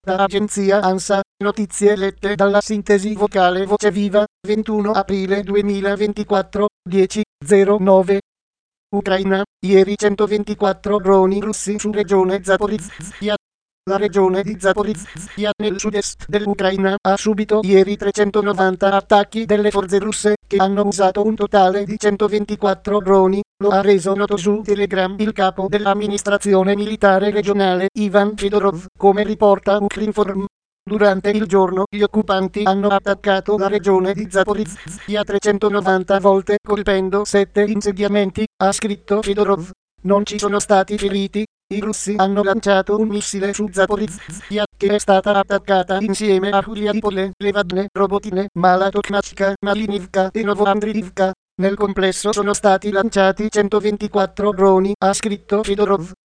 Da agenzia ANSA, notizie lette dalla sintesi vocale Voce Viva, 21 aprile 2024, 10:09. Ucraina, ieri 124 droni russi su regione Zaporizhzhia. La regione di Zaporizhzhia nel sud-est dell'Ucraina ha subito ieri 390 attacchi delle forze russe, che hanno usato un totale di 124 droni, lo ha reso noto su Telegram il capo dell'amministrazione militare regionale Ivan Fedorov, come riporta Ukrinform. Durante il giorno gli occupanti hanno attaccato la regione di Zaporizhzhia 390 volte colpendo 7 insediamenti, ha scritto Fedorov. Non ci sono stati feriti. I russi hanno lanciato un missile su Zaporizhzhia, che è stata attaccata insieme a Guliadipole, Levadne, Robotine, Mala Tokmachka, Malinivka e Novoandrivka. Nel complesso sono stati lanciati 124 droni, ha scritto Fedorov.